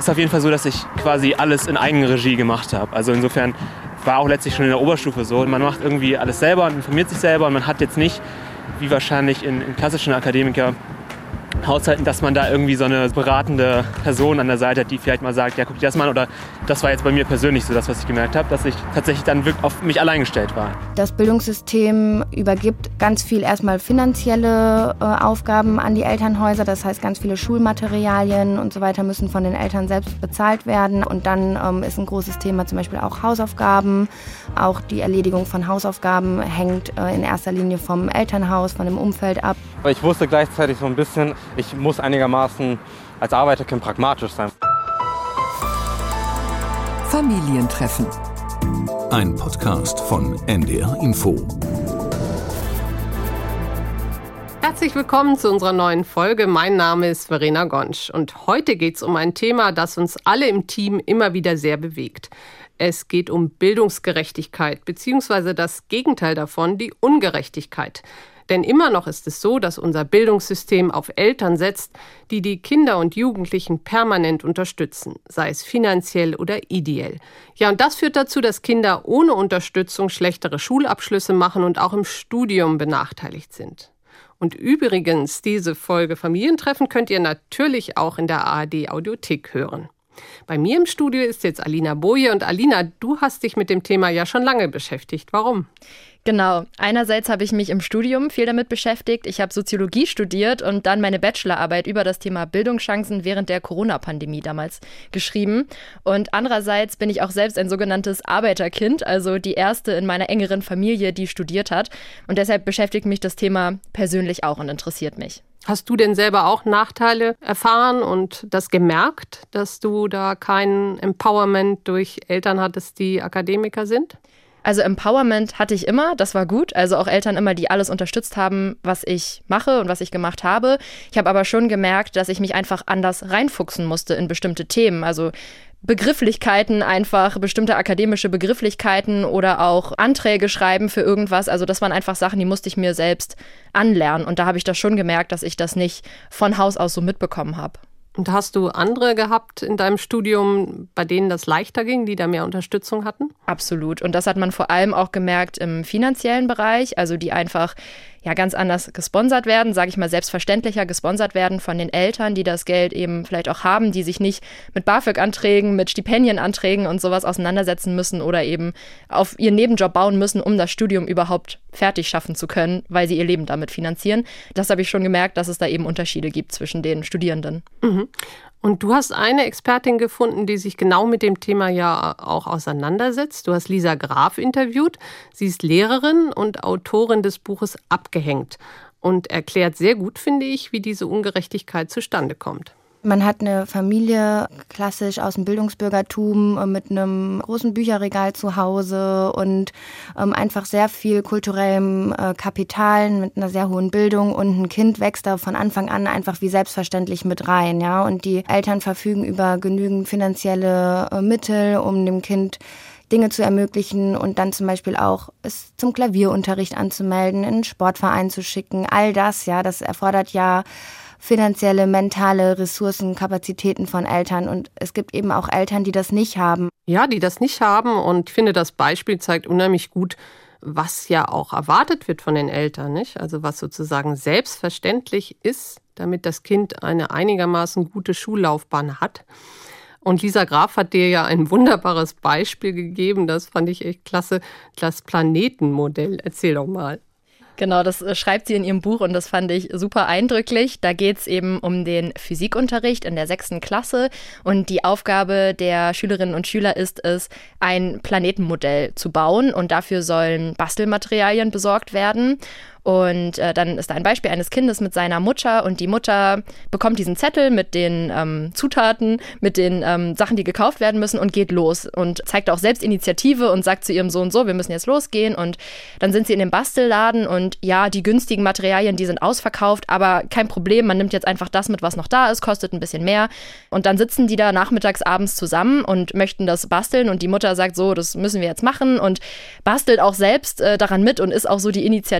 ist auf jeden Fall so, dass ich quasi alles in Eigenregie gemacht habe. Also insofern war auch letztlich schon in der Oberstufe so. Man macht irgendwie alles selber und informiert sich selber und man hat jetzt nicht, wie wahrscheinlich in klassischen Akademikerhaushalten, dass man da irgendwie so eine beratende Person an der Seite hat, die vielleicht mal sagt, ja, guck dir das mal an. Oder das war jetzt bei mir persönlich so das, was ich gemerkt habe, dass ich tatsächlich dann wirklich auf mich allein gestellt war. Das Bildungssystem übergibt ganz viel erstmal finanzielle Aufgaben an die Elternhäuser. Das heißt, ganz viele Schulmaterialien und so weiter müssen von den Eltern selbst bezahlt werden. Und dann ist ein großes Thema zum Beispiel auch Hausaufgaben. Auch die Erledigung von Hausaufgaben hängt in erster Linie vom Elternhaus, von dem Umfeld ab. Ich wusste gleichzeitig so ein bisschen, ich muss einigermaßen als Arbeiterkind pragmatisch sein. Familientreffen. Ein Podcast von NDR Info. Herzlich willkommen zu unserer neuen Folge. Mein Name ist Verena Gonsch und heute geht es um ein Thema, das uns alle im Team immer wieder sehr bewegt. Es geht um Bildungsgerechtigkeit, beziehungsweise das Gegenteil davon, die Ungerechtigkeit. Denn immer noch ist es so, dass unser Bildungssystem auf Eltern setzt, die die Kinder und Jugendlichen permanent unterstützen, sei es finanziell oder ideell. Ja, und das führt dazu, dass Kinder ohne Unterstützung schlechtere Schulabschlüsse machen und auch im Studium benachteiligt sind. Und übrigens, diese Folge Familientreffen könnt ihr natürlich auch in der ARD-Audiothek hören. Bei mir im Studio ist jetzt Alina Boje. Und Alina, du hast dich mit dem Thema ja schon lange beschäftigt. Warum? Genau. Einerseits habe ich mich im Studium viel damit beschäftigt. Ich habe Soziologie studiert und dann meine Bachelorarbeit über das Thema Bildungschancen während der Corona-Pandemie damals geschrieben. Und andererseits bin ich auch selbst ein sogenanntes Arbeiterkind, also die erste in meiner engeren Familie, die studiert hat. Und deshalb beschäftigt mich das Thema persönlich auch und interessiert mich. Hast du denn selber auch Nachteile erfahren und das gemerkt, dass du da kein Empowerment durch Eltern hattest, die Akademiker sind? Also Empowerment hatte ich immer, das war gut. Also auch Eltern immer, die alles unterstützt haben, was ich mache und was ich gemacht habe. Ich habe aber schon gemerkt, dass ich mich einfach anders reinfuchsen musste in bestimmte Themen. Also Begrifflichkeiten einfach, bestimmte akademische Begrifflichkeiten oder auch Anträge schreiben für irgendwas. Also das waren einfach Sachen, die musste ich mir selbst anlernen. Und da habe ich das schon gemerkt, dass ich das nicht von Haus aus so mitbekommen habe. Und hast du andere gehabt in deinem Studium, bei denen das leichter ging, die da mehr Unterstützung hatten? Absolut. Und das hat man vor allem auch gemerkt im finanziellen Bereich, also die einfach ganz anders gesponsert werden, sage ich mal selbstverständlicher gesponsert werden von den Eltern, die das Geld eben vielleicht auch haben, die sich nicht mit BAföG-Anträgen, mit Stipendienanträgen und sowas auseinandersetzen müssen oder eben auf ihren Nebenjob bauen müssen, um das Studium überhaupt fertig schaffen zu können, weil sie ihr Leben damit finanzieren. Das habe ich schon gemerkt, dass es da eben Unterschiede gibt zwischen den Studierenden. Mhm. Und du hast eine Expertin gefunden, die sich genau mit dem Thema ja auch auseinandersetzt. Du hast Lisa Graf interviewt. Sie ist Lehrerin und Autorin des Buches Abgehängt und erklärt sehr gut, finde ich, wie diese Ungerechtigkeit zustande kommt. Man hat eine Familie, klassisch aus dem Bildungsbürgertum, mit einem großen Bücherregal zu Hause und einfach sehr viel kulturellem Kapital, mit einer sehr hohen Bildung, und ein Kind wächst da von Anfang an einfach wie selbstverständlich mit rein, ja. Und die Eltern verfügen über genügend finanzielle Mittel, um dem Kind Dinge zu ermöglichen und dann zum Beispiel auch es zum Klavierunterricht anzumelden, in einen Sportverein zu schicken. All das, ja, das erfordert ja finanzielle, mentale Ressourcen, Kapazitäten von Eltern. Und es gibt eben auch Eltern, die das nicht haben. Ja, die das nicht haben. Und ich finde, das Beispiel zeigt unheimlich gut, was ja auch erwartet wird von den Eltern, nicht? Also was sozusagen selbstverständlich ist, damit das Kind eine einigermaßen gute Schullaufbahn hat. Und Lisa Graf hat dir ja ein wunderbares Beispiel gegeben. Das fand ich echt klasse. Das Planetenmodell. Erzähl doch mal. Genau, das schreibt sie in ihrem Buch und das fand ich super eindrücklich. Da geht es eben um den Physikunterricht in der 6. Klasse und die Aufgabe der Schülerinnen und Schüler ist es, ein Planetenmodell zu bauen und dafür sollen Bastelmaterialien besorgt werden. Und dann ist da ein Beispiel eines Kindes mit seiner Mutter und die Mutter bekommt diesen Zettel mit den Zutaten, mit den Sachen, die gekauft werden müssen und geht los und zeigt auch selbst Initiative und sagt zu ihrem Sohn so, wir müssen jetzt losgehen. Und dann sind sie in dem Bastelladen und ja, die günstigen Materialien, die sind ausverkauft, aber kein Problem, man nimmt jetzt einfach das mit, was noch da ist, kostet ein bisschen mehr. Und dann sitzen die da nachmittags, abends zusammen und möchten das basteln und die Mutter sagt so, das müssen wir jetzt machen und bastelt auch selbst daran mit und ist auch so die Initiative. Der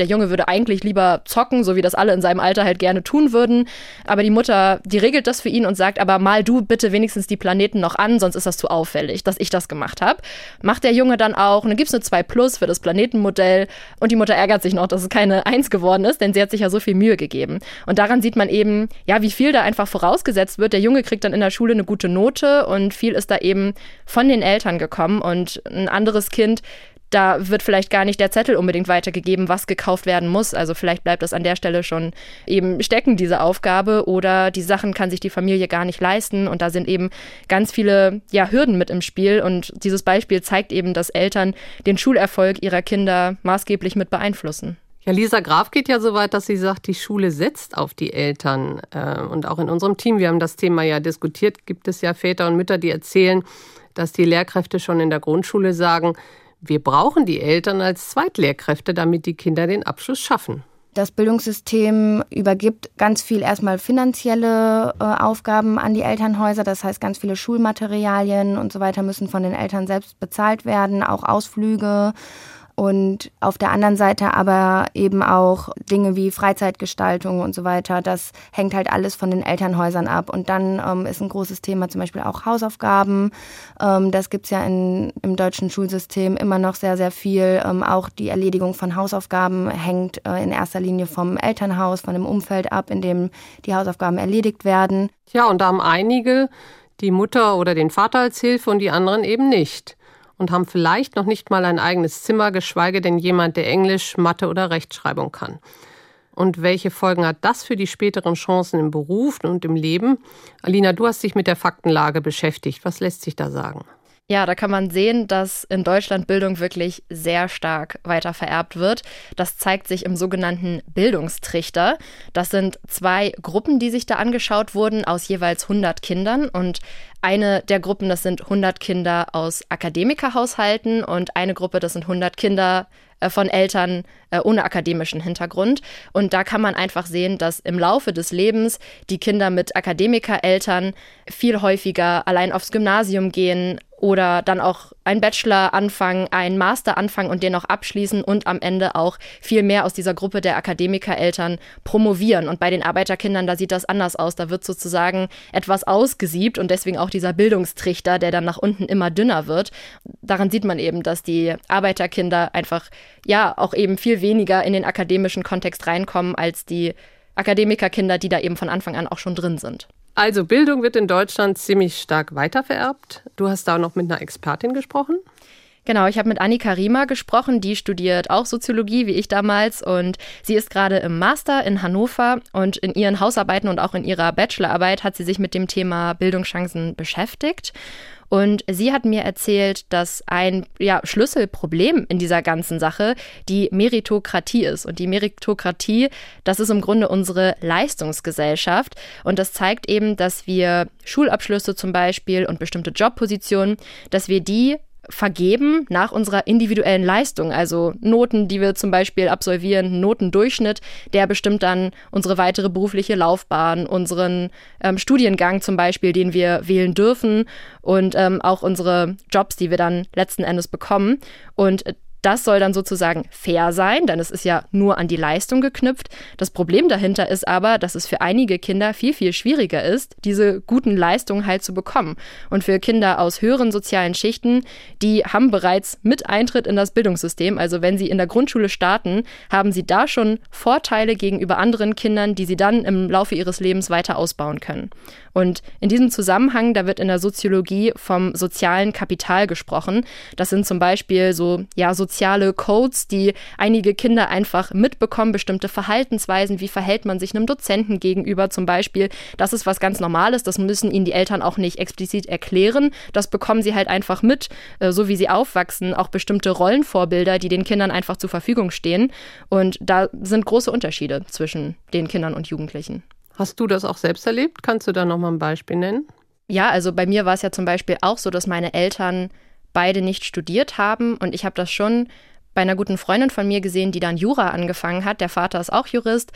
Der Junge würde eigentlich lieber zocken, so wie das alle in seinem Alter halt gerne tun würden. Aber die Mutter, die regelt das für ihn und sagt, aber mal du bitte wenigstens die Planeten noch an, sonst ist das zu auffällig, dass ich das gemacht habe. Macht der Junge dann auch. Und dann gibt es eine 2+ für das Planetenmodell. Und die Mutter ärgert sich noch, dass es keine 1 geworden ist, denn sie hat sich ja so viel Mühe gegeben. Und daran sieht man eben, ja, wie viel da einfach vorausgesetzt wird. Der Junge kriegt dann in der Schule eine gute Note und viel ist da eben von den Eltern gekommen. Und ein anderes Kind, da wird vielleicht gar nicht der Zettel unbedingt weitergegeben, was gekauft werden muss. Also vielleicht bleibt das an der Stelle schon eben stecken, diese Aufgabe. Oder die Sachen kann sich die Familie gar nicht leisten. Und da sind eben ganz viele Hürden mit im Spiel. Und dieses Beispiel zeigt eben, dass Eltern den Schulerfolg ihrer Kinder maßgeblich mit beeinflussen. Ja, Lisa Graf geht ja so weit, dass sie sagt, die Schule setzt auf die Eltern. Und auch in unserem Team, wir haben das Thema ja diskutiert, gibt es ja Väter und Mütter, die erzählen, dass die Lehrkräfte schon in der Grundschule sagen, wir brauchen die Eltern als Zweitlehrkräfte, damit die Kinder den Abschluss schaffen. Das Bildungssystem übergibt ganz viel erstmal finanzielle Aufgaben an die Elternhäuser. Das heißt, ganz viele Schulmaterialien und so weiter müssen von den Eltern selbst bezahlt werden, auch Ausflüge. Und auf der anderen Seite aber eben auch Dinge wie Freizeitgestaltung und so weiter. Das hängt halt alles von den Elternhäusern ab. Und dann ist ein großes Thema zum Beispiel auch Hausaufgaben. Das gibt's ja im deutschen Schulsystem immer noch sehr, sehr viel. Auch die Erledigung von Hausaufgaben hängt in erster Linie vom Elternhaus, von dem Umfeld ab, in dem die Hausaufgaben erledigt werden. Ja, und da haben einige die Mutter oder den Vater als Hilfe und die anderen eben nicht. Und haben vielleicht noch nicht mal ein eigenes Zimmer, geschweige denn jemand, der Englisch, Mathe oder Rechtschreibung kann. Und welche Folgen hat das für die späteren Chancen im Beruf und im Leben? Alina, du hast dich mit der Faktenlage beschäftigt. Was lässt sich da sagen? Ja, da kann man sehen, dass in Deutschland Bildung wirklich sehr stark weitervererbt wird. Das zeigt sich im sogenannten Bildungstrichter. Das sind 2 Gruppen, die sich da angeschaut wurden, aus jeweils 100 Kindern. Und eine der Gruppen, das sind 100 Kinder aus Akademikerhaushalten und eine Gruppe, das sind 100 Kinder von Eltern ohne akademischen Hintergrund. Und da kann man einfach sehen, dass im Laufe des Lebens die Kinder mit Akademikereltern viel häufiger allein aufs Gymnasium gehen oder dann auch einen Bachelor anfangen, einen Master anfangen und den noch abschließen und am Ende auch viel mehr aus dieser Gruppe der Akademikereltern promovieren. Und bei den Arbeiterkindern, da sieht das anders aus. Da wird sozusagen etwas ausgesiebt und deswegen auch dieser Bildungstrichter, der dann nach unten immer dünner wird. Daran sieht man eben, dass die Arbeiterkinder einfach auch eben viel weniger in den akademischen Kontext reinkommen als die Akademikerkinder, die da eben von Anfang an auch schon drin sind. Also Bildung wird in Deutschland ziemlich stark weitervererbt. Du hast da noch mit einer Expertin gesprochen? Genau, ich habe mit Annika Riemer gesprochen, die studiert auch Soziologie, wie ich damals, und sie ist gerade im Master in Hannover und in ihren Hausarbeiten und auch in ihrer Bachelorarbeit hat sie sich mit dem Thema Bildungschancen beschäftigt. Und sie hat mir erzählt, dass ein Schlüsselproblem in dieser ganzen Sache die Meritokratie ist. Und die Meritokratie, das ist im Grunde unsere Leistungsgesellschaft. Und das zeigt eben, dass wir Schulabschlüsse zum Beispiel und bestimmte Jobpositionen, dass wir die vergeben nach unserer individuellen Leistung, also Noten, die wir zum Beispiel absolvieren, Notendurchschnitt, der bestimmt dann unsere weitere berufliche Laufbahn, unseren Studiengang zum Beispiel, den wir wählen dürfen und auch unsere Jobs, die wir dann letzten Endes bekommen. Und das soll dann sozusagen fair sein, denn es ist ja nur an die Leistung geknüpft. Das Problem dahinter ist aber, dass es für einige Kinder viel, viel schwieriger ist, diese guten Leistungen halt zu bekommen. Und für Kinder aus höheren sozialen Schichten, die haben bereits mit Eintritt in das Bildungssystem, also wenn sie in der Grundschule starten, haben sie da schon Vorteile gegenüber anderen Kindern, die sie dann im Laufe ihres Lebens weiter ausbauen können. Und in diesem Zusammenhang, da wird in der Soziologie vom sozialen Kapital gesprochen. Das sind zum Beispiel soziale Codes, die einige Kinder einfach mitbekommen, bestimmte Verhaltensweisen, wie verhält man sich einem Dozenten gegenüber zum Beispiel. Das ist was ganz Normales, das müssen ihnen die Eltern auch nicht explizit erklären. Das bekommen sie halt einfach mit, so wie sie aufwachsen, auch bestimmte Rollenvorbilder, die den Kindern einfach zur Verfügung stehen. Und da sind große Unterschiede zwischen den Kindern und Jugendlichen. Hast du das auch selbst erlebt? Kannst du da nochmal ein Beispiel nennen? Ja, also bei mir war es ja zum Beispiel auch so, dass meine Eltern beide nicht studiert haben und ich habe das schon bei einer guten Freundin von mir gesehen, die dann Jura angefangen hat. Der Vater ist auch Jurist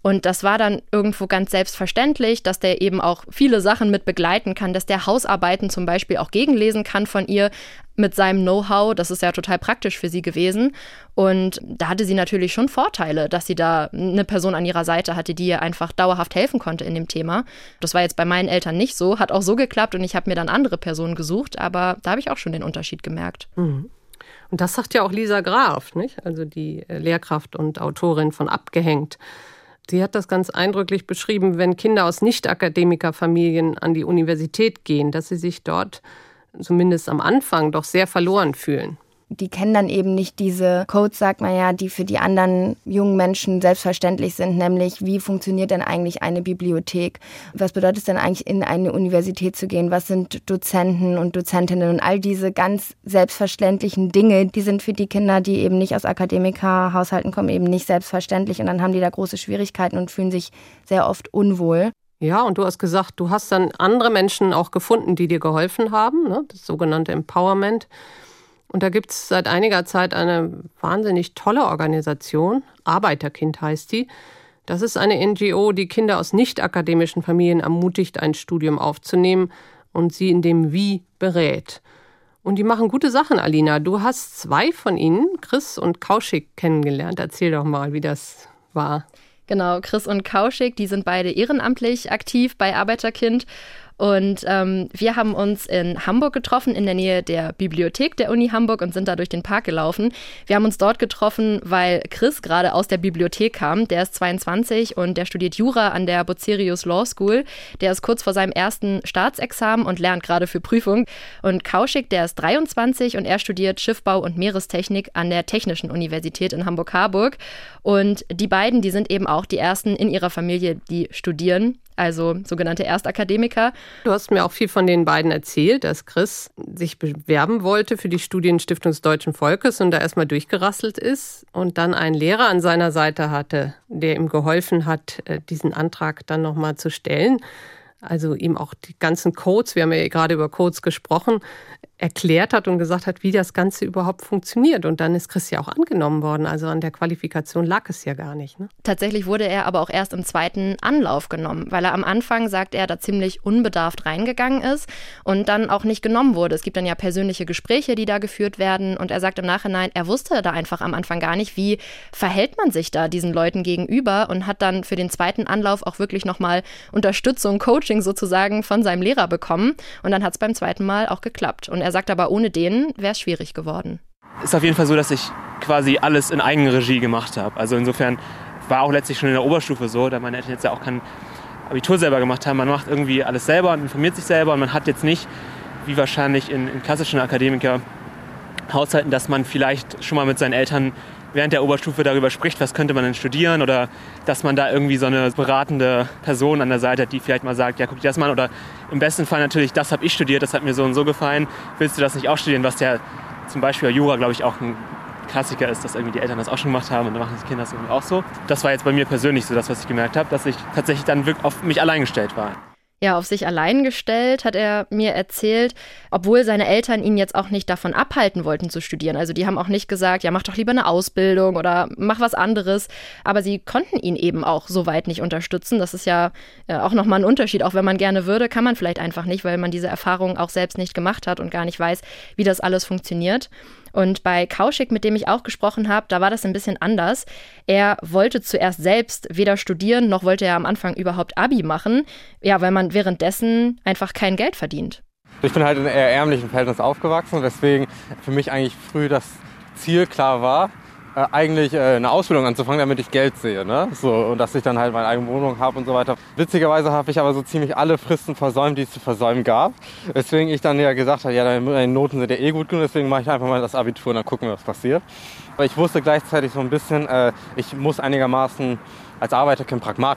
Und das war dann irgendwo ganz selbstverständlich, dass der eben auch viele Sachen mit begleiten kann, dass der Hausarbeiten zum Beispiel auch gegenlesen kann von ihr mit seinem Know-how. Das ist ja total praktisch für sie gewesen. Und da hatte sie natürlich schon Vorteile, dass sie da eine Person an ihrer Seite hatte, die ihr einfach dauerhaft helfen konnte in dem Thema. Das war jetzt bei meinen Eltern nicht so, hat auch so geklappt und ich habe mir dann andere Personen gesucht, aber da habe ich auch schon den Unterschied gemerkt. Mhm. Und das sagt ja auch Lisa Graf, nicht? Also die Lehrkraft und Autorin von Abgehängt. Sie hat das ganz eindrücklich beschrieben, wenn Kinder aus Nicht-Akademiker-Familien an die Universität gehen, dass sie sich dort zumindest am Anfang doch sehr verloren fühlen. Die kennen dann eben nicht diese Codes, sagt man ja, die für die anderen jungen Menschen selbstverständlich sind, nämlich wie funktioniert denn eigentlich eine Bibliothek? Was bedeutet es denn eigentlich, in eine Universität zu gehen? Was sind Dozenten und Dozentinnen? Und all diese ganz selbstverständlichen Dinge, die sind für die Kinder, die eben nicht aus Akademikerhaushalten kommen, eben nicht selbstverständlich. Und dann haben die da große Schwierigkeiten und fühlen sich sehr oft unwohl. Ja, und du hast gesagt, du hast dann andere Menschen auch gefunden, die dir geholfen haben, ne? Das sogenannte Empowerment. Und da gibt es seit einiger Zeit eine wahnsinnig tolle Organisation, Arbeiterkind heißt die. Das ist eine NGO, die Kinder aus nicht-akademischen Familien ermutigt, ein Studium aufzunehmen und sie in dem Wie berät. Und die machen gute Sachen, Alina. Du hast 2 von ihnen, Chris und Kaushik, kennengelernt. Erzähl doch mal, wie das war. Genau, Chris und Kaushik, die sind beide ehrenamtlich aktiv bei Arbeiterkind. Und wir haben uns in Hamburg getroffen, in der Nähe der Bibliothek der Uni Hamburg und sind da durch den Park gelaufen. Wir haben uns dort getroffen, weil Chris gerade aus der Bibliothek kam. Der ist 22 und der studiert Jura an der Bucerius Law School. Der ist kurz vor seinem ersten Staatsexamen und lernt gerade für Prüfung. Und Kaushik, der ist 23 und er studiert Schiffbau und Meerestechnik an der Technischen Universität in Hamburg-Harburg. Und die beiden, die sind eben auch die ersten in ihrer Familie, die studieren. Also sogenannte Erstakademiker. Du hast mir auch viel von den beiden erzählt, dass Chris sich bewerben wollte für die Studienstiftung des Deutschen Volkes und da erstmal durchgerasselt ist und dann einen Lehrer an seiner Seite hatte, der ihm geholfen hat, diesen Antrag dann nochmal zu stellen. Also ihm auch die ganzen Codes, wir haben ja gerade über Codes gesprochen, erklärt hat und gesagt hat, wie das Ganze überhaupt funktioniert. Und dann ist Chris ja auch angenommen worden. Also an der Qualifikation lag es ja gar nicht. Ne? Tatsächlich wurde er aber auch erst im 2. Anlauf genommen, weil er am Anfang, sagt er, da ziemlich unbedarft reingegangen ist und dann auch nicht genommen wurde. Es gibt dann ja persönliche Gespräche, die da geführt werden. Und er sagt im Nachhinein, er wusste da einfach am Anfang gar nicht, wie verhält man sich da diesen Leuten gegenüber und hat dann für den 2. Anlauf auch wirklich nochmal Unterstützung, Coaching sozusagen von seinem Lehrer bekommen. Und dann hat es beim 2. Mal auch geklappt. Und er sagt aber, ohne den wäre es schwierig geworden. Ist auf jeden Fall so, dass ich quasi alles in Eigenregie gemacht habe. Also insofern war auch letztlich schon in der Oberstufe so, da meine Eltern jetzt ja auch kein Abitur selber gemacht haben. Man macht irgendwie alles selber und informiert sich selber und man hat jetzt nicht, wie wahrscheinlich in klassischen Akademikerhaushalten, dass man vielleicht schon mal mit seinen Eltern während der Oberstufe darüber spricht, was könnte man denn studieren oder dass man da irgendwie so eine beratende Person an der Seite hat, die vielleicht mal sagt, ja, guck dir das mal an oder im besten Fall natürlich, das habe ich studiert, das hat mir so und so gefallen, willst du das nicht auch studieren, was ja zum Beispiel Jura, glaube ich, auch ein Klassiker ist, dass irgendwie die Eltern das auch schon gemacht haben und dann machen die Kinder das irgendwie auch so. Das war jetzt bei mir persönlich so das, was ich gemerkt habe, dass ich tatsächlich dann wirklich auf mich allein gestellt war. Ja, auf sich allein gestellt, hat er mir erzählt, obwohl seine Eltern ihn jetzt auch nicht davon abhalten wollten zu studieren. Also die haben auch nicht gesagt, ja, mach doch lieber eine Ausbildung oder mach was anderes. Aber sie konnten ihn eben auch so weit nicht unterstützen. Das ist ja auch nochmal ein Unterschied. Auch wenn man gerne würde, kann man vielleicht einfach nicht, weil man diese Erfahrung auch selbst nicht gemacht hat und gar nicht weiß, wie das alles funktioniert. Und bei Kaushik, mit dem ich auch gesprochen habe, da war das ein bisschen anders. Er wollte zuerst selbst weder studieren, noch wollte er am Anfang überhaupt Abi machen. Ja, weil man währenddessen einfach kein Geld verdient. Ich bin halt in eher ärmlichen Verhältnissen aufgewachsen, weswegen für mich eigentlich früh das Ziel klar war, eigentlich eine Ausbildung anzufangen, damit ich Geld sehe, ne? So, und dass ich dann halt meine eigene Wohnung habe und so weiter. Witzigerweise habe ich aber so ziemlich alle Fristen versäumt, die es zu versäumen gab. Weswegen ich dann ja gesagt habe, ja, deine Noten sind ja eh gut genug, deswegen mache ich einfach mal das Abitur und dann gucken wir, was passiert. Aber ich wusste gleichzeitig so ein bisschen, ich muss einigermaßen als Arbeiterkind pragmatisch sein.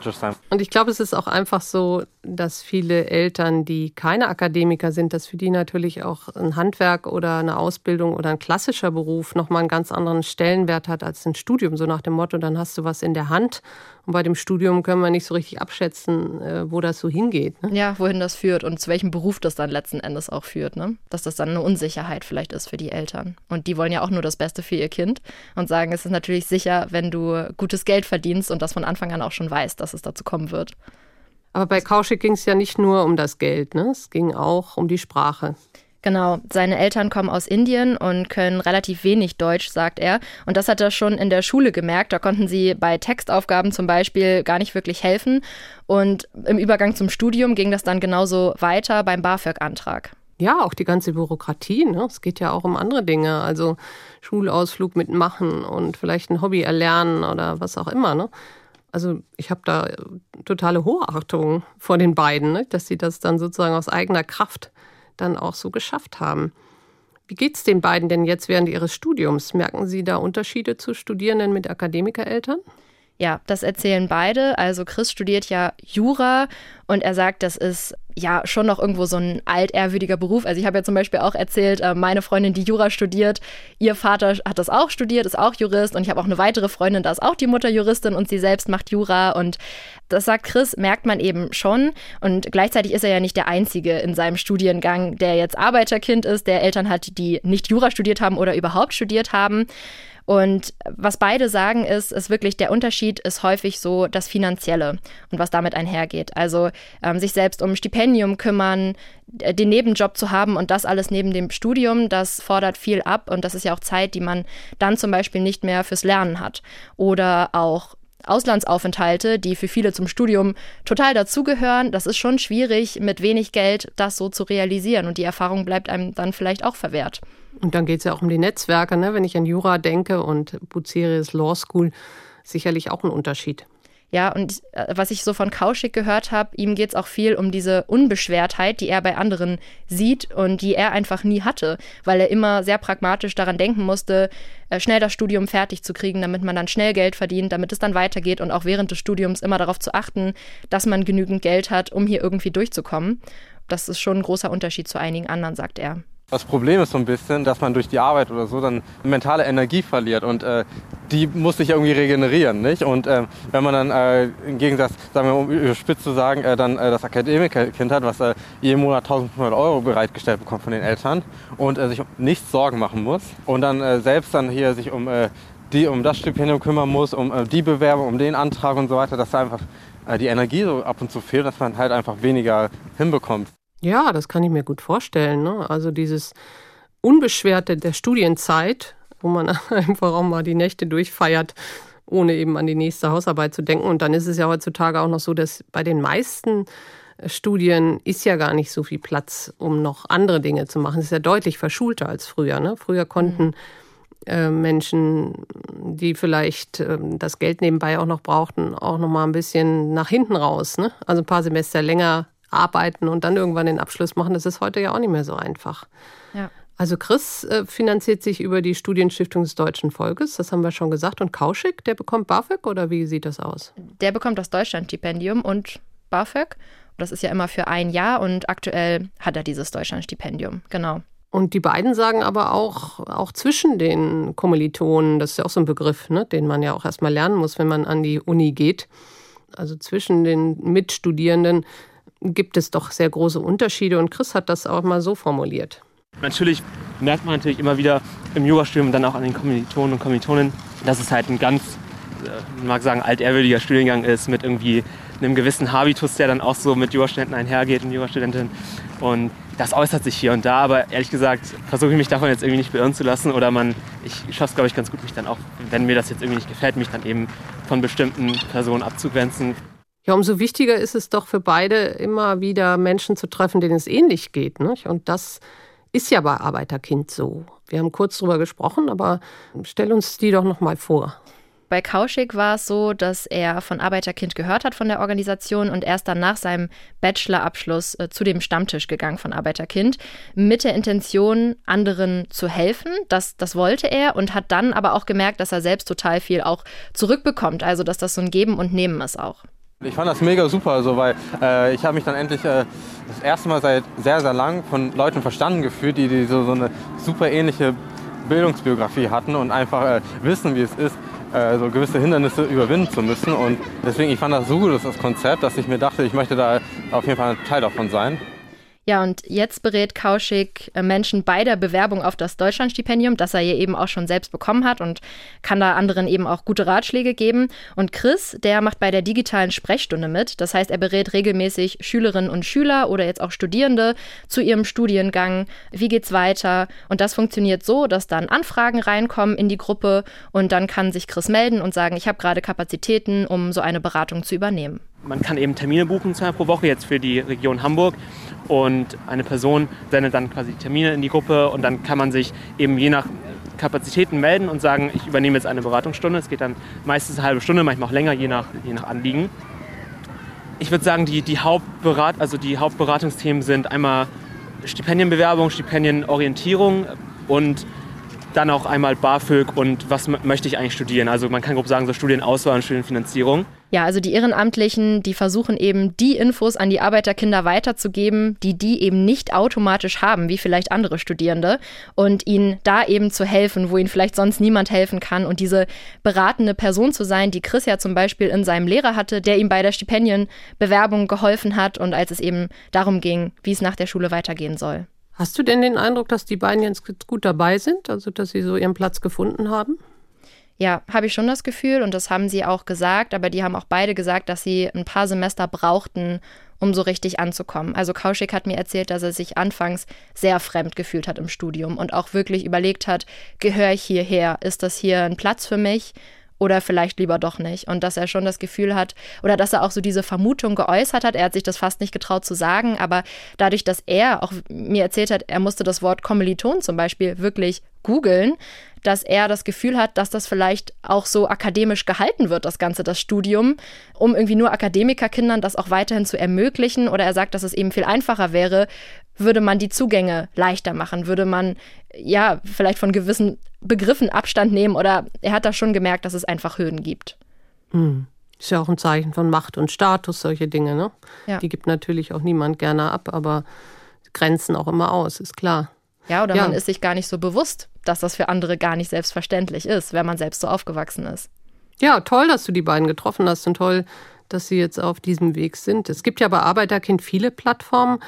Und ich glaube, es ist auch einfach so, dass viele Eltern, die keine Akademiker sind, dass für die natürlich auch ein Handwerk oder eine Ausbildung oder ein klassischer Beruf nochmal einen ganz anderen Stellenwert hat als ein Studium. So nach dem Motto, dann hast du was in der Hand. Und bei dem Studium können wir nicht so richtig abschätzen, wo das so hingeht. Ne? Ja, wohin das führt und zu welchem Beruf das dann letzten Endes auch führt. Ne? Dass das dann eine Unsicherheit vielleicht ist für die Eltern. Und die wollen ja auch nur das Beste für ihr Kind und sagen, es ist natürlich sicher, wenn du gutes Geld verdienst und das von Anfang an auch schon weißt, dass es dazu kommen wird. Aber bei Kauschik ging es ja nicht nur um das Geld, ne? Es ging auch um die Sprache. Genau, seine Eltern kommen aus Indien und können relativ wenig Deutsch, sagt er. Und das hat er schon in der Schule gemerkt. Da konnten sie bei Textaufgaben zum Beispiel gar nicht wirklich helfen. Und im Übergang zum Studium ging das dann genauso weiter beim BAföG-Antrag. Ja, auch die ganze Bürokratie, ne? Es geht ja auch um andere Dinge, also Schulausflug mitmachen und vielleicht ein Hobby erlernen oder was auch immer, ne? Also ich habe da totale Hochachtung vor den beiden, ne? Dass sie das dann sozusagen aus eigener Kraft dann auch so geschafft haben. Wie geht's den beiden denn jetzt während ihres Studiums? Merken Sie da Unterschiede zu Studierenden mit Akademikereltern? Ja, das erzählen beide. Also Chris studiert ja Jura und er sagt, das ist ja schon noch irgendwo so ein altehrwürdiger Beruf. Also ich habe ja zum Beispiel auch erzählt, meine Freundin, die Jura studiert, ihr Vater hat das auch studiert, ist auch Jurist und ich habe auch eine weitere Freundin, da ist auch die Mutter Juristin und sie selbst macht Jura und das sagt Chris, merkt man eben schon und gleichzeitig ist er ja nicht der Einzige in seinem Studiengang, der jetzt Arbeiterkind ist, der Eltern hat, die nicht Jura studiert haben oder überhaupt studiert haben. Und was beide sagen ist wirklich, der Unterschied ist häufig so das Finanzielle und was damit einhergeht. Also sich selbst um Stipendium kümmern, den Nebenjob zu haben und das alles neben dem Studium, das fordert viel ab und das ist ja auch Zeit, die man dann zum Beispiel nicht mehr fürs Lernen hat. Oder auch Auslandsaufenthalte, die für viele zum Studium total dazugehören. Das ist schon schwierig, mit wenig Geld das so zu realisieren und die Erfahrung bleibt einem dann vielleicht auch verwehrt. Und dann geht es ja auch um die Netzwerke, ne? Wenn ich an Jura denke und Bucerius Law School, sicherlich auch ein Unterschied. Ja, und was ich so von Kauschik gehört habe, ihm geht es auch viel um diese Unbeschwertheit, die er bei anderen sieht und die er einfach nie hatte, weil er immer sehr pragmatisch daran denken musste, schnell das Studium fertig zu kriegen, damit man dann schnell Geld verdient, damit es dann weitergeht und auch während des Studiums immer darauf zu achten, dass man genügend Geld hat, um hier irgendwie durchzukommen. Das ist schon ein großer Unterschied zu einigen anderen, sagt er. Das Problem ist so ein bisschen, dass man durch die Arbeit oder so dann mentale Energie verliert und die muss sich irgendwie regenerieren, nicht? Und wenn man dann im Gegensatz, sagen wir mal, um überspitzt zu sagen, dann das Akademikerkind hat, was jeden Monat 1.500 € bereitgestellt bekommt von den Eltern und sich um nichts Sorgen machen muss und dann selbst dann hier sich um das Stipendium kümmern muss, um die Bewerbung, um den Antrag und so weiter, dass da einfach die Energie so ab und zu fehlt, dass man halt einfach weniger hinbekommt. Ja, das kann ich mir gut vorstellen, ne? Also dieses Unbeschwerte der Studienzeit, wo man einfach auch mal die Nächte durchfeiert, ohne eben an die nächste Hausarbeit zu denken. Und dann ist es ja heutzutage auch noch so, dass bei den meisten Studien ist ja gar nicht so viel Platz, um noch andere Dinge zu machen. Es ist ja deutlich verschulter als früher, ne? Früher konnten Menschen, die vielleicht das Geld nebenbei auch noch brauchten, auch noch mal ein bisschen nach hinten raus, ne? Also ein paar Semester länger arbeiten und dann irgendwann den Abschluss machen, das ist heute ja auch nicht mehr so einfach. Ja. Also Chris finanziert sich über die Studienstiftung des Deutschen Volkes, das haben wir schon gesagt. Und Kauschik, der bekommt BAföG oder wie sieht das aus? Der bekommt das Deutschlandstipendium und BAföG. Das ist ja immer für ein Jahr und aktuell hat er dieses Deutschlandstipendium, genau. Und die beiden sagen aber auch zwischen den Kommilitonen, das ist ja auch so ein Begriff, ne, den man ja auch erstmal lernen muss, wenn man an die Uni geht. Also zwischen den Mitstudierenden gibt es doch sehr große Unterschiede und Chris hat das auch mal so formuliert. Natürlich merkt man natürlich immer wieder im Jurastudium dann auch an den Kommilitonen und Kommilitoninnen, dass es halt ein ganz, man mag sagen, altehrwürdiger Studiengang ist mit irgendwie einem gewissen Habitus, der dann auch so mit Jurastudenten einhergeht und Jurastudentinnen. Und das äußert sich hier und da, aber ehrlich gesagt versuche ich mich davon jetzt irgendwie nicht beirren zu lassen oder ich schaffe es, glaube ich, ganz gut, mich dann auch, wenn mir das jetzt irgendwie nicht gefällt, mich dann eben von bestimmten Personen abzugrenzen. Ja, umso wichtiger ist es doch für beide, immer wieder Menschen zu treffen, denen es ähnlich geht, nicht? Und das ist ja bei Arbeiterkind so. Wir haben kurz drüber gesprochen, aber stell uns die doch noch mal vor. Bei Kauschik war es so, dass er von Arbeiterkind gehört hat von der Organisation und erst dann nach seinem Bachelorabschluss zu dem Stammtisch gegangen von Arbeiterkind mit der Intention, anderen zu helfen. Das wollte er und hat dann aber auch gemerkt, dass er selbst total viel auch zurückbekommt. Also dass das so ein Geben und Nehmen ist auch. Ich fand das mega super, weil ich habe mich dann endlich das erste Mal seit sehr, sehr lang von Leuten verstanden gefühlt, die so eine super ähnliche Bildungsbiografie hatten und einfach wissen, wie es ist, so gewisse Hindernisse überwinden zu müssen. Und deswegen, ich fand das so gut, das Konzept, dass ich mir dachte, ich möchte da auf jeden Fall ein Teil davon sein. Ja, und jetzt berät Kauschik Menschen bei der Bewerbung auf das Deutschlandstipendium, das er ja eben auch schon selbst bekommen hat und kann da anderen eben auch gute Ratschläge geben. Und Chris, der macht bei der digitalen Sprechstunde mit. Das heißt, er berät regelmäßig Schülerinnen und Schüler oder jetzt auch Studierende zu ihrem Studiengang. Wie geht's weiter? Und das funktioniert so, dass dann Anfragen reinkommen in die Gruppe und dann kann sich Chris melden und sagen, ich habe gerade Kapazitäten, um so eine Beratung zu übernehmen. Man kann eben Termine buchen, 2 pro Woche, jetzt für die Region Hamburg. Und eine Person sendet dann quasi Termine in die Gruppe und dann kann man sich eben je nach Kapazitäten melden und sagen, ich übernehme jetzt eine Beratungsstunde. Es geht dann meistens eine halbe Stunde, manchmal auch länger, je nach Anliegen. Ich würde sagen, die Hauptberatungsthemen sind einmal Stipendienbewerbung, Stipendienorientierung und dann auch einmal BAföG und was möchte ich eigentlich studieren. Also man kann grob sagen, so Studienauswahl und Studienfinanzierung. Ja, also die Ehrenamtlichen, die versuchen eben die Infos an die Arbeiterkinder weiterzugeben, die eben nicht automatisch haben, wie vielleicht andere Studierende und ihnen da eben zu helfen, wo ihnen vielleicht sonst niemand helfen kann und diese beratende Person zu sein, die Chris ja zum Beispiel in seinem Lehrer hatte, der ihm bei der Stipendienbewerbung geholfen hat und als es eben darum ging, wie es nach der Schule weitergehen soll. Hast du denn den Eindruck, dass die beiden jetzt gut dabei sind, also dass sie so ihren Platz gefunden haben? Ja, habe ich schon das Gefühl und das haben sie auch gesagt, aber die haben auch beide gesagt, dass sie ein paar Semester brauchten, um so richtig anzukommen. Also Kauschik hat mir erzählt, dass er sich anfangs sehr fremd gefühlt hat im Studium und auch wirklich überlegt hat, gehöre ich hierher? Ist das hier ein Platz für mich? Oder vielleicht lieber doch nicht. Und dass er schon das Gefühl hat, oder dass er auch so diese Vermutung geäußert hat, er hat sich das fast nicht getraut zu sagen, aber dadurch, dass er auch mir erzählt hat, er musste das Wort Kommiliton zum Beispiel wirklich googeln, dass er das Gefühl hat, dass das vielleicht auch so akademisch gehalten wird, das Studium, um irgendwie nur Akademikerkindern das auch weiterhin zu ermöglichen. Oder er sagt, dass es eben viel einfacher wäre, würde man die Zugänge leichter machen, würde man ja vielleicht von gewissen Begriffen Abstand nehmen oder er hat da schon gemerkt, dass es einfach Hürden gibt. Ist ja auch ein Zeichen von Macht und Status, solche Dinge, ne? Ja. Die gibt natürlich auch niemand gerne ab, aber grenzen auch immer aus, ist klar. Ja, oder man ist sich gar nicht so bewusst, dass das für andere gar nicht selbstverständlich ist, wenn man selbst so aufgewachsen ist. Ja, toll, dass du die beiden getroffen hast und toll, dass sie jetzt auf diesem Weg sind. Es gibt ja bei Arbeiterkind viele Plattformen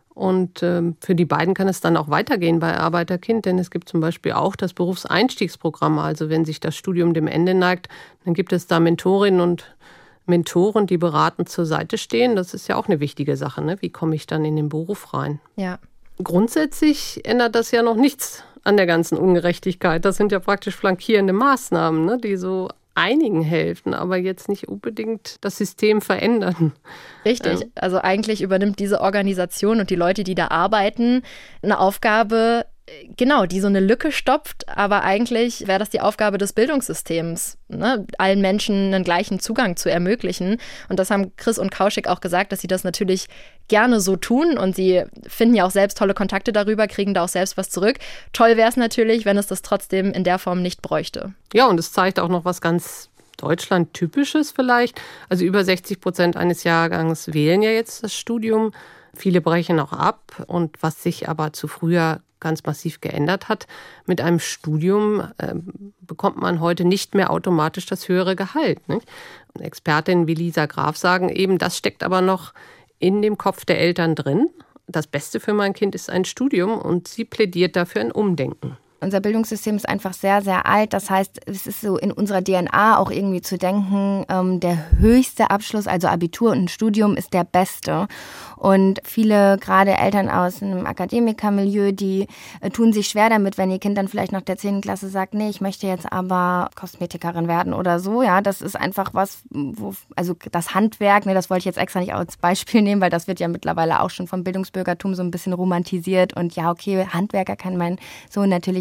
und für die beiden kann es dann auch weitergehen bei Arbeiterkind, denn es gibt zum Beispiel auch das Berufseinstiegsprogramm. Also wenn sich das Studium dem Ende neigt, dann gibt es da Mentorinnen und Mentoren, die beratend zur Seite stehen. Das ist ja auch eine wichtige Sache, ne? Wie komme ich dann in den Beruf rein? Ja. Grundsätzlich ändert das ja noch nichts an der ganzen Ungerechtigkeit. Das sind ja praktisch flankierende Maßnahmen, ne, die so einigen helfen, aber jetzt nicht unbedingt das System verändern. Richtig. Also eigentlich übernimmt diese Organisation und die Leute, die da arbeiten, eine Aufgabe, genau, die so eine Lücke stopft, aber eigentlich wäre das die Aufgabe des Bildungssystems, ne? Allen Menschen einen gleichen Zugang zu ermöglichen. Und das haben Chris und Kauschik auch gesagt, dass sie das natürlich gerne so tun und sie finden ja auch selbst tolle Kontakte darüber, kriegen da auch selbst was zurück. Toll wäre es natürlich, wenn es das trotzdem in der Form nicht bräuchte. Ja, und es zeigt auch noch was ganz Deutschland-Typisches vielleicht. Also über 60% eines Jahrgangs wählen ja jetzt das Studium. Viele brechen auch ab und was sich aber zu früher ganz massiv geändert hat. Mit einem Studium bekommt man heute nicht mehr automatisch das höhere Gehalt. Nicht? Expertinnen wie Lisa Graf sagen eben, das steckt aber noch in dem Kopf der Eltern drin. Das Beste für mein Kind ist ein Studium und sie plädiert dafür ein Umdenken. Unser Bildungssystem ist einfach sehr, sehr alt. Das heißt, es ist so in unserer DNA auch irgendwie zu denken, der höchste Abschluss, also Abitur und ein Studium, ist der beste. Und viele, gerade Eltern aus einem Akademikermilieu, die tun sich schwer damit, wenn ihr Kind dann vielleicht nach der 10. Klasse sagt, nee, ich möchte jetzt aber Kosmetikerin werden oder so. Ja, das ist einfach was, also das Handwerk, ne, das wollte ich jetzt extra nicht als Beispiel nehmen, weil das wird ja mittlerweile auch schon vom Bildungsbürgertum so ein bisschen romantisiert. Und ja, okay, Handwerker kann mein Sohn natürlich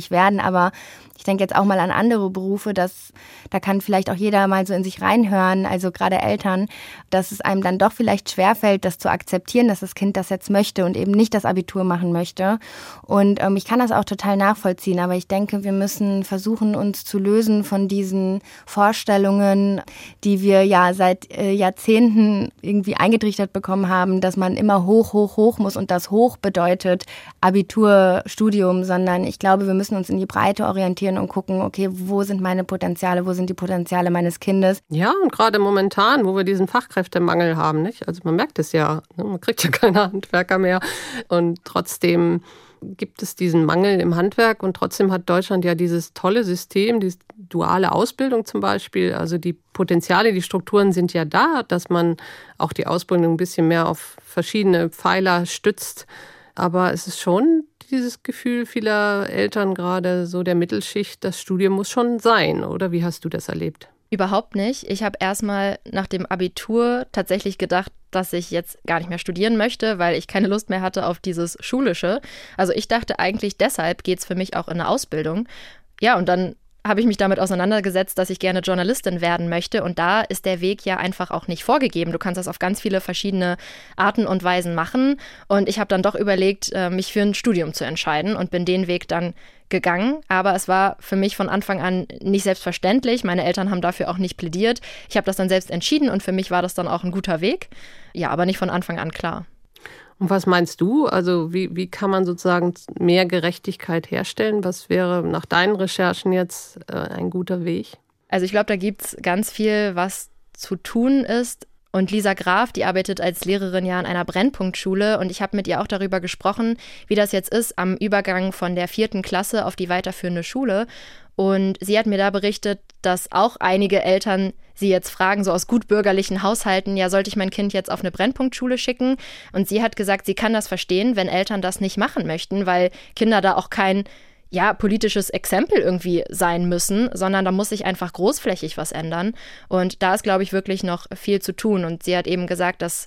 nicht werden, aber ich denke jetzt auch mal an andere Berufe, da kann vielleicht auch jeder mal so in sich reinhören, also gerade Eltern, dass es einem dann doch vielleicht schwerfällt, das zu akzeptieren, dass das Kind das jetzt möchte und eben nicht das Abitur machen möchte. Und ich kann das auch total nachvollziehen, aber ich denke, wir müssen versuchen, uns zu lösen von diesen Vorstellungen, die wir ja seit Jahrzehnten irgendwie eingetrichtert bekommen haben, dass man immer hoch muss und das hoch bedeutet Abitur, Studium, sondern ich glaube, wir müssen uns in die Breite orientieren und gucken, okay, wo sind meine Potenziale, wo sind die Potenziale meines Kindes? Ja, und gerade momentan, wo wir diesen Fachkräftemangel haben, nicht? Also man merkt es ja, man kriegt ja keine Handwerker mehr und trotzdem gibt es diesen Mangel im Handwerk und trotzdem hat Deutschland ja dieses tolle System, die duale Ausbildung zum Beispiel, also die Potenziale, die Strukturen sind ja da, dass man auch die Ausbildung ein bisschen mehr auf verschiedene Pfeiler stützt, aber es ist schon dieses Gefühl vieler Eltern, gerade so der Mittelschicht, das Studium muss schon sein, oder? Wie hast du das erlebt? Überhaupt nicht. Ich habe erstmal nach dem Abitur tatsächlich gedacht, dass ich jetzt gar nicht mehr studieren möchte, weil ich keine Lust mehr hatte auf dieses Schulische. Also ich dachte eigentlich, deshalb geht es für mich auch in eine Ausbildung. Ja, und dann habe ich mich damit auseinandergesetzt, dass ich gerne Journalistin werden möchte. Und da ist der Weg ja einfach auch nicht vorgegeben. Du kannst das auf ganz viele verschiedene Arten und Weisen machen. Und ich habe dann doch überlegt, mich für ein Studium zu entscheiden und bin den Weg dann gegangen. Aber es war für mich von Anfang an nicht selbstverständlich. Meine Eltern haben dafür auch nicht plädiert. Ich habe das dann selbst entschieden und für mich war das dann auch ein guter Weg. Ja, aber nicht von Anfang an klar. Und was meinst du? Also wie kann man sozusagen mehr Gerechtigkeit herstellen? Was wäre nach deinen Recherchen jetzt ein guter Weg? Also ich glaube, da gibt es ganz viel, was zu tun ist. Und Lisa Graf, die arbeitet als Lehrerin ja an einer Brennpunktschule und ich habe mit ihr auch darüber gesprochen, wie das jetzt ist am Übergang von der 4. Klasse auf die weiterführende Schule. Und sie hat mir da berichtet, dass auch einige Eltern sie jetzt fragen, so aus gutbürgerlichen Haushalten, ja, sollte ich mein Kind jetzt auf eine Brennpunktschule schicken? Und sie hat gesagt, sie kann das verstehen, wenn Eltern das nicht machen möchten, weil Kinder da auch kein politisches Exempel irgendwie sein müssen, sondern da muss sich einfach großflächig was ändern. Und da ist, glaube ich, wirklich noch viel zu tun. Und sie hat eben gesagt, das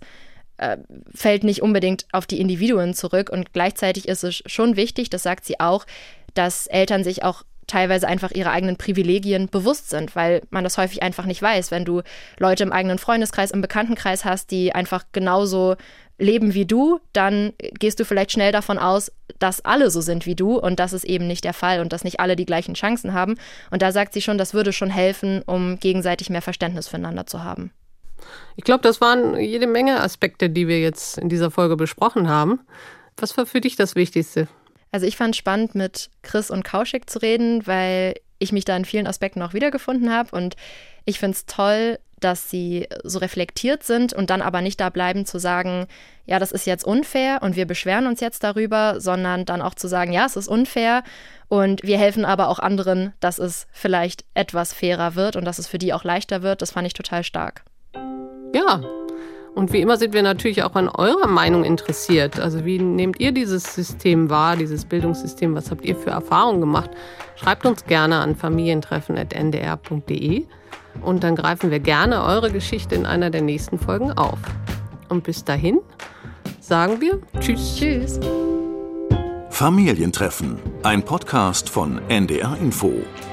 fällt nicht unbedingt auf die Individuen zurück. Und gleichzeitig ist es schon wichtig, das sagt sie auch, dass Eltern sich auch teilweise einfach ihre eigenen Privilegien bewusst sind, weil man das häufig einfach nicht weiß. Wenn du Leute im eigenen Freundeskreis, im Bekanntenkreis hast, die einfach genauso leben wie du, dann gehst du vielleicht schnell davon aus, dass alle so sind wie du und das ist eben nicht der Fall und dass nicht alle die gleichen Chancen haben. Und da sagt sie schon, das würde schon helfen, um gegenseitig mehr Verständnis füreinander zu haben. Ich glaube, das waren jede Menge Aspekte, die wir jetzt in dieser Folge besprochen haben. Was war für dich das Wichtigste? Also ich fand es spannend, mit Chris und Kauschik zu reden, weil ich mich da in vielen Aspekten auch wiedergefunden habe. Und ich finde es toll, dass sie so reflektiert sind und dann aber nicht da bleiben zu sagen, ja, das ist jetzt unfair und wir beschweren uns jetzt darüber, sondern dann auch zu sagen, ja, es ist unfair und wir helfen aber auch anderen, dass es vielleicht etwas fairer wird und dass es für die auch leichter wird. Das fand ich total stark. Ja, und wie immer sind wir natürlich auch an eurer Meinung interessiert. Also wie nehmt ihr dieses System wahr, dieses Bildungssystem? Was habt ihr für Erfahrungen gemacht? Schreibt uns gerne an familientreffen@ndr.de und dann greifen wir gerne eure Geschichte in einer der nächsten Folgen auf. Und bis dahin sagen wir Tschüss. Tschüss. Familientreffen, ein Podcast von NDR Info.